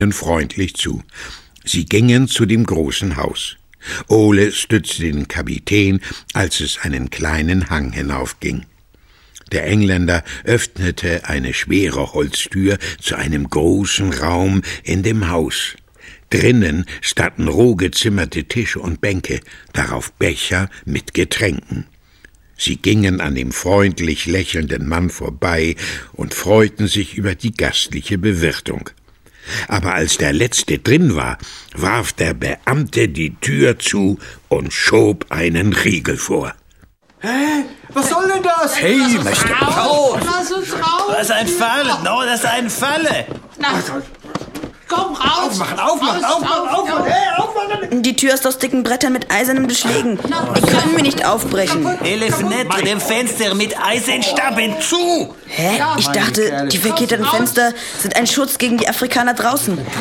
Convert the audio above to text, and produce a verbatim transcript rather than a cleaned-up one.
freundlich zu. Sie gingen zu dem großen Haus. Ole stützte den Kapitän, als es einen kleinen Hang hinaufging. Der Engländer öffnete eine schwere Holztür zu einem großen Raum in dem Haus. Drinnen standen roh gezimmerte Tische und Bänke, darauf Becher mit Getränken. Sie gingen an dem freundlich lächelnden Mann vorbei und freuten sich über die gastliche Bewirtung. Aber als der Letzte drin war, warf der Beamte die Tür zu und schob einen Riegel vor. Hä? Was soll denn das? Hey, möchte raus! Lass uns raus! Das ist ein Falle, no, das ist ein Falle! Na, komm raus! Aufmachen, aufmachen, aufmachen, aufmachen! Hey, aufmachen! Die Tür ist aus dicken Brettern mit eisernen Beschlägen. Die können wir nicht aufbrechen. Elf nicht dem Fenster mit Eisenstaben zu! Hä? Ich dachte, die vergitterten Fenster sind ein Schutz gegen die Afrikaner draußen.